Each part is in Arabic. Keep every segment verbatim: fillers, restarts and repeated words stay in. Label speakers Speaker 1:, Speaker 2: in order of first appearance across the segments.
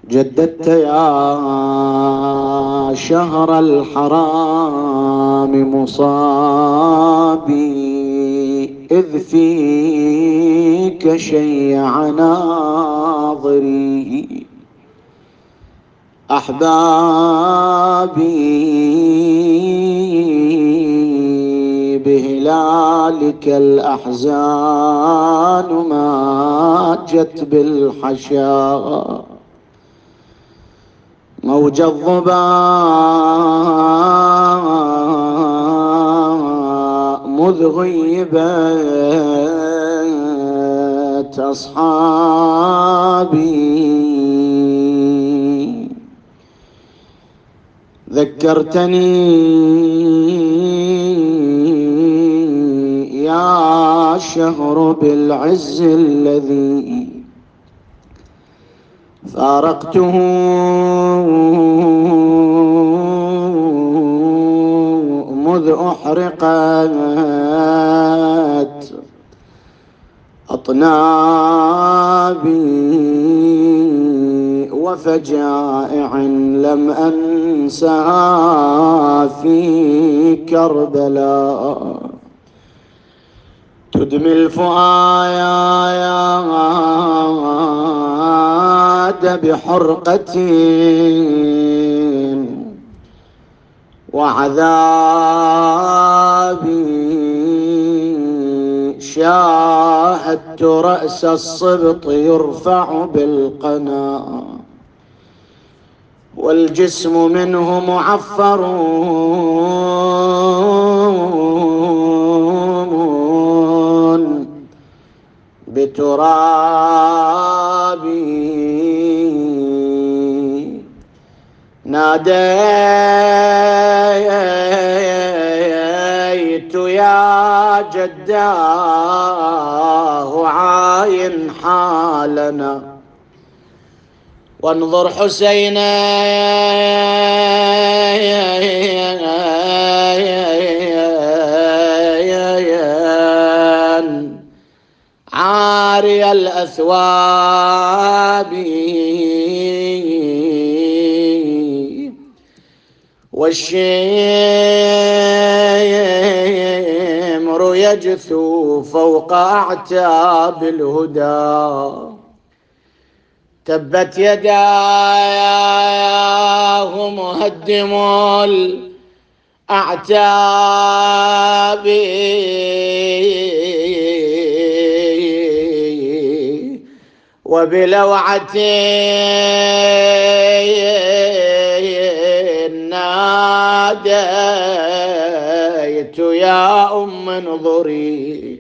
Speaker 1: جددت يا شهر الحرام مصابي، إذ فيك شيع ناظري أحبابي، بهلالك الأحزان ما جت بالحشا، موج الظباء مذ غيبت أصحابي، ذكرتني يا شهر بالعز الذي فارقته مذ أحرقت أطنابي، وفجائع لم أنسها في كربلاء تدمي الفؤاد بحرقة وعذابي، شاهدت رأس الصبط يرفع بالقنا والجسم منه معفر بترابي، ناديت يا جداه عاين حالنا، وانظر حسينا عاري الأثواب، والشمر يجثو فوق أعتاب الهدى، تبت يداه مهدم الأعتاب، وبلوعة ناديت يا أم انظري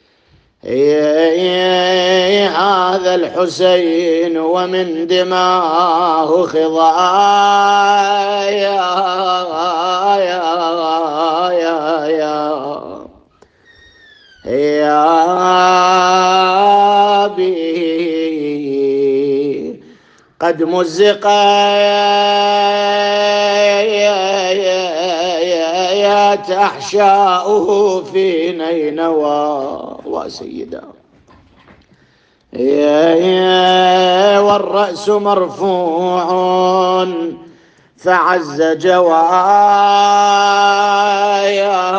Speaker 1: هذا الحسين ومن دماه خضايا، يا يا يا بي قد مزقت أحشاؤه في نينوى وسيدا، والرأس مرفوع فعز جوايا،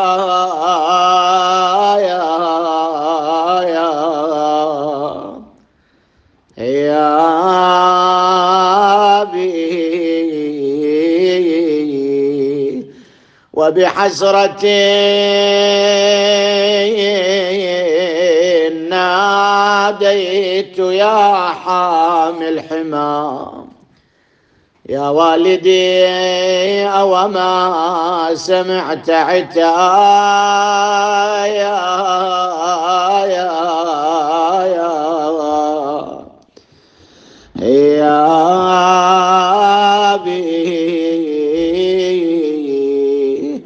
Speaker 1: يا بي وبحسرة ناديت يا حامل حمام، يا والدي أو ما سمعت عتايا، يا يا بي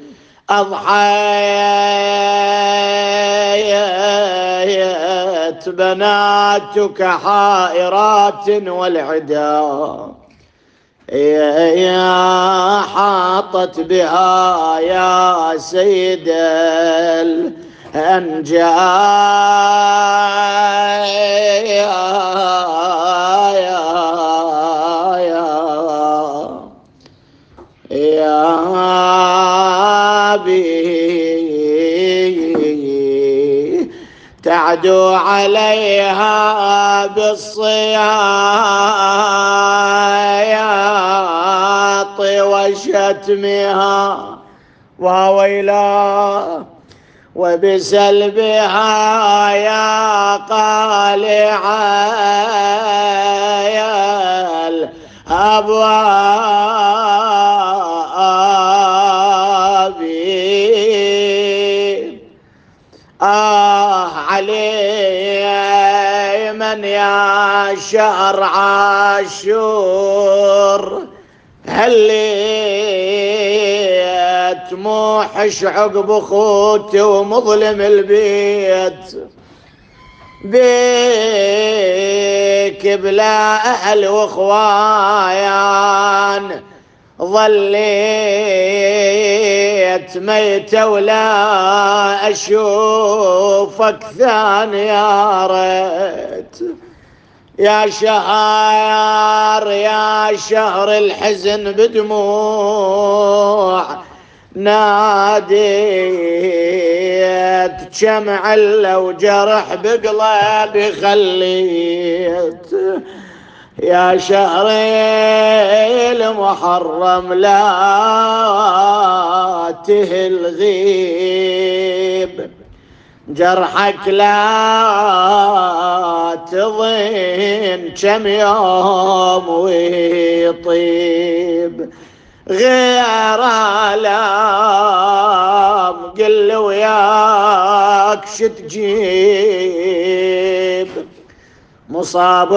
Speaker 1: أضحيت بناتك حائرات والعدا، يا حاطت بها يا سيد الأنجاء، يا عدوا عليها بالصياط وشتمها وويلا وبسلبها يا قالع الأبواب. آه علي من يا شهر عاشور هليت موحش عقب اخوتي ومظلم البيت بيك بلا اهل واخوان ظليت ميتة ولا اشوفك ثاني يا ريت يا شهر يا شهر الحزن بدموع ناديت شمع لو جرح بقلبي خليت يا شهر المحرم لا تهل غيب جرحك لا تضين كم يوم ويطيب غير آلام قل وياك شتجيب مصاب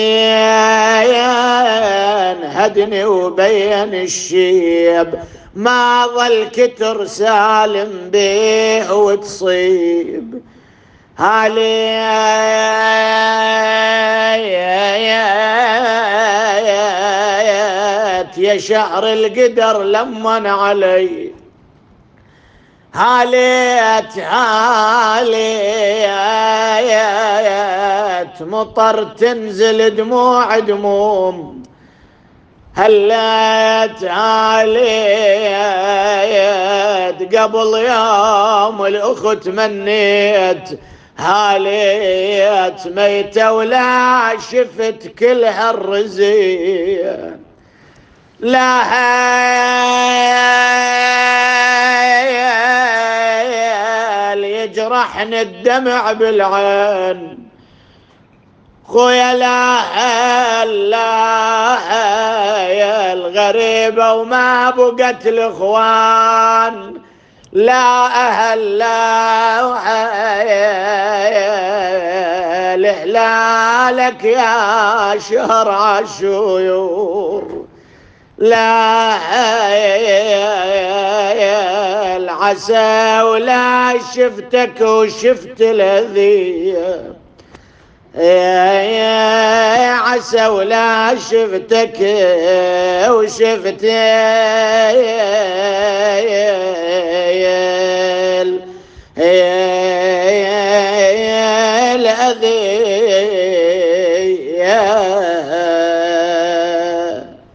Speaker 1: حسين هدني وبين الشيب ما ظل كتر سالم بيه وتصيب هالي يا شهر القدر لمن علي هاليت هاليت مطر تنزل دموع دموم هليت هاليت قبل يوم الاخت منيت هاليت ميتة ولا شفت كل هالرزية لا هيل يجرحني الدمع بالعين خويا لا هيل لا هيل غريبة وما بقت الاخوان لا اهل لا هيل هلالك يا شهر عاشور لا هيل عسى ولا شفتك وشفت الأذية يا عسى ولا شفتك وشفت